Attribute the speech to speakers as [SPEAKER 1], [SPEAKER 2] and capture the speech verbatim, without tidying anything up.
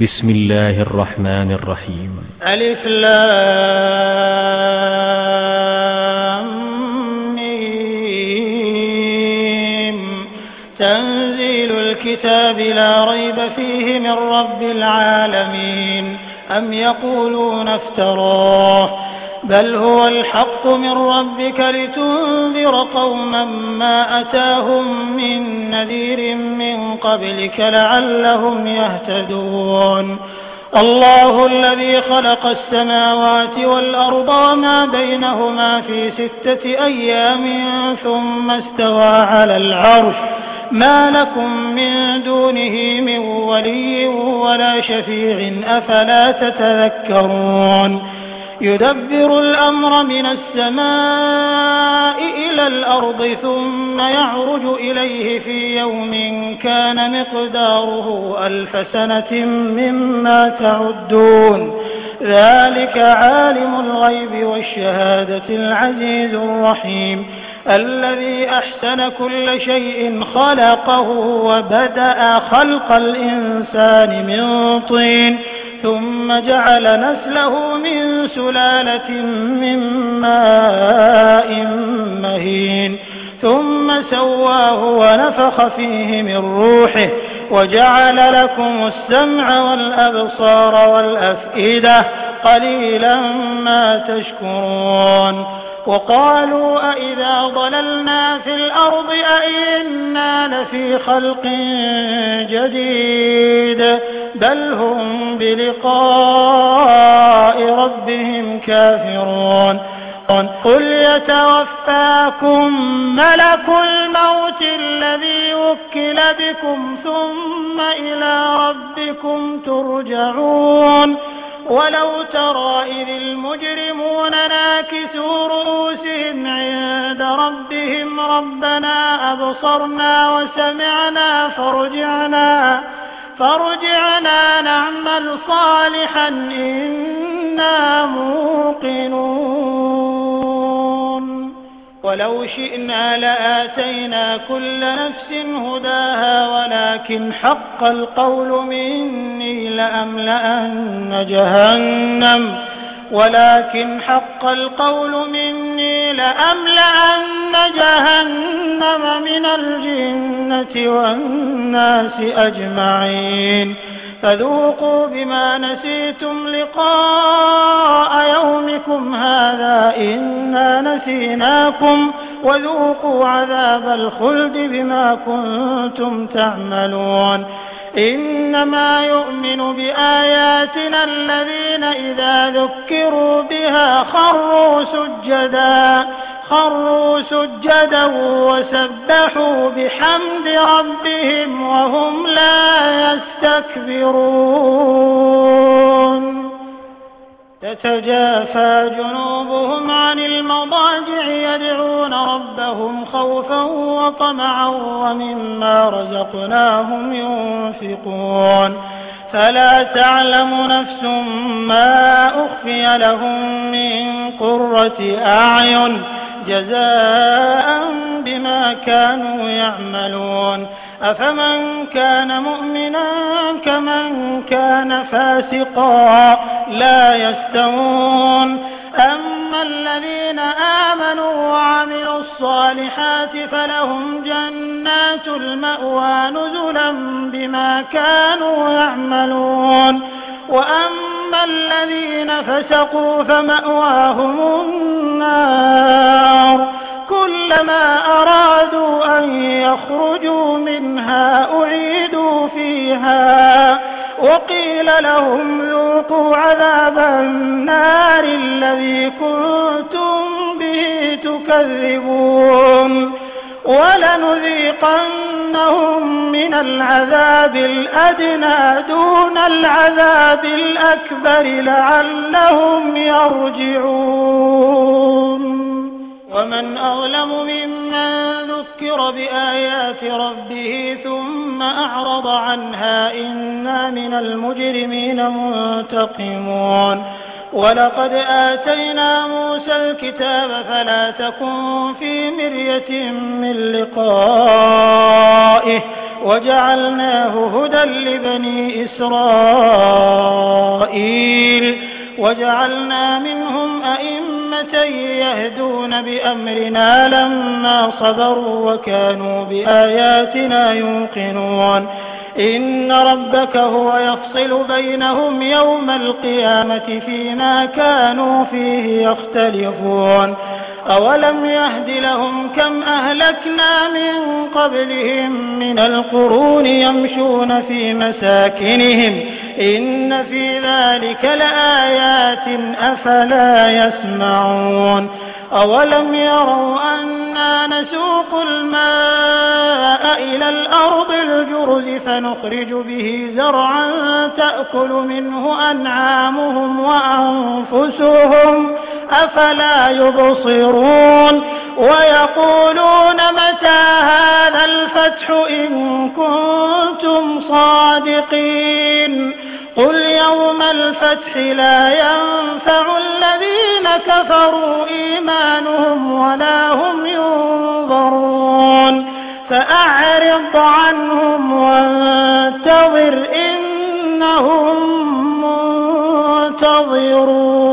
[SPEAKER 1] بسم الله الرحمن الرحيم.
[SPEAKER 2] ألف لام ميم. تنزيل الكتاب لا ريب فيه من رب العالمين. أم يقولون افتراه بل هو الحق من ربك لتنذر قوما ما أتاهم من نذير من قبلك لعلهم يهتدون. الله الذي خلق السماوات والأرض وما بينهما في ستة أيام ثم استوى على العرش ما لكم من دونه من ولي ولا شفيع أفلا تتذكرون. يدبر الأمر من السماء إلى الأرض ثم يعرج إليه في يوم كان مقداره ألف سنة مما تعدون. ذلك عالم الغيب والشهادة العزيز الرحيم الذي أحسن كل شيء خلقه وبدأ خلق الإنسان من طين ثم جعل نسله من سلالة من ماء مهين ثم سواه ونفخ فيه من روحه وجعل لكم السمع والأبصار والأفئدة قليلا ما تشكرون. وقالوا أئذا ضللنا في الأرض أئنا لفي خلق جديد بل هم بلقاء ربهم كافرون. قل يتوفاكم ملك الموت الذي وكل بكم ثم إلى ربكم ترجعون. ولو ترى إذ المجرمون ناكسوا رؤوسهم عند ربهم ربنا أبصرنا وسمعنا فارجعنا فارجعنا نعمل صالحا إنا موقنون. ولو شئنا لآتينا كل نفس هداها ولكن حق القول مني لأملأن جهنم ولكن حق القول مني لأملأن جهنم من الجنة والناس أجمعين. فذوقوا بما نسيتم لقاء يومكم هذا إنا نسيناكم وذوقوا عذاب الخلد بما كنتم تعملون. إنما يؤمن بآياتنا الذين إذا ذكروا بها خروا سجدا خروا سجدا وسبحوا بحمد ربهم وهم لا يستكبرون. تتجافى جنوبهم عن المضاجع يدعون ربهم خوفا وطمعا ومما رزقناهم ينفقون. فلا تعلم نفس ما أخفي لهم من قرة أعين جزاء بما كانوا يعملون. أفمن كان مؤمنا كمن كان فاسقا لا يستوون. أما الذين آمنوا وعملوا الصالحات فلهم جنات المأوى نزلا بما كانوا يعملون. وأما الذين فسقوا فمأواهم النار كلما أرادوا أن يخرجوا منها أعيدوا فيها وقيل لهم ذوقوا عذاب النار الذي كنتم به تكذبون. ولنذيقنهم من العذاب الأدنى دون العذاب الأكبر لعلهم يرجعون. ومن أظلم ممن ذكر بآيات ربه ثم أعرض عنها إنا من المجرمين منتقمون. ولقد آتينا موسى الكتاب فلا تكن في مرية من لقائه وجعلناه هدى لبني إسرائيل وجعلنا منهم أئمة يهدون بأمرنا لما صبروا وكانوا بآياتنا يوقنون إن ربك هو يفصل بينهم يوم القيامة فيما كانوا فيه يختلفون أولم يهد لهم كم أهلكنا من قبلهم من القرون يمشون في مساكنهم إن في ذلك لآيات أفلا يسمعون أولم يروا أنا نسوق الماء إلى الأرض الجرز فنخرج به زرعا تأكل منه أنعامهم وأنفسهم أفلا يبصرون ويقولون متى هذا الفتح إن كنتم صادقين قل يوم الفتح لا ينفع الذين كفروا إيمانهم ولا هم ينظرون فأعرض عنهم وانتظر إنهم منتظرون.